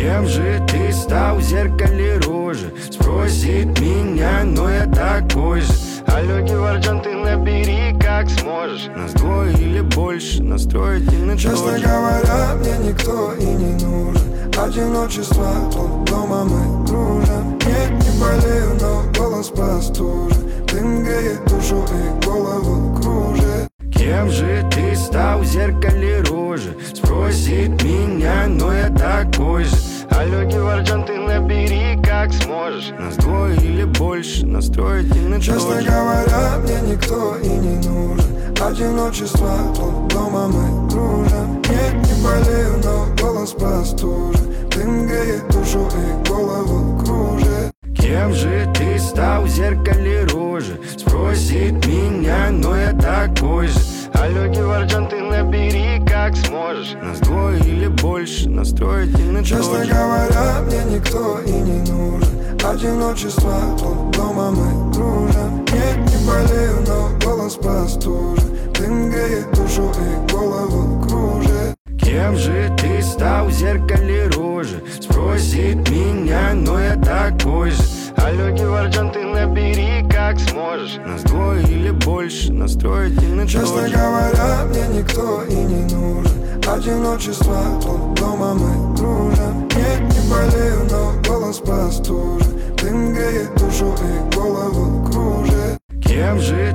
Кем же ты стал в зеркале рожи? Спросит меня, но я такой же. Алло, Геворджан, ты набери как сможешь. Нас двое или больше, настроить и на Честно говоря, мне никто и не нужен. Одиночество, тут дома мы дружим. Нет, не болею, но голос простужен. Дым греет душу и голову кружит. Кем же ты стал в зеркале рожи? Спросит меня, но я такой же. Алло, Геворджан, ты набери как сможешь. Нас двое или больше, настроить и на Честно говоря, мне никто и не нужен. Одиночество, тут дома мы дружим. Нет, не болею, но голос простужен. Дым греет душу и голову кружит. Кем же ты стал в зеркале рожи? Спросит меня, но я такой же. Алло, Геворджан, ты набери как сможешь. Нас двое или больше, настроить и на Честно говоря, мне никто и не нужен. Одиночество, тут дома мы дружим. Нет, не болею, но голос простужен. Дым греет душу и голову кружит. Кем же ты стал в зеркале рожи? Спросит меня, но я такой же. Алло, Геворджан, ты набери как сможешь. Нас двое или больше, настроить и на Честно говоря, мне никто и не нужен. Одиночество, тут дома мы дружим. Нет, не болею, но голос простужен. Дым греет душу и голову кружит. Кем же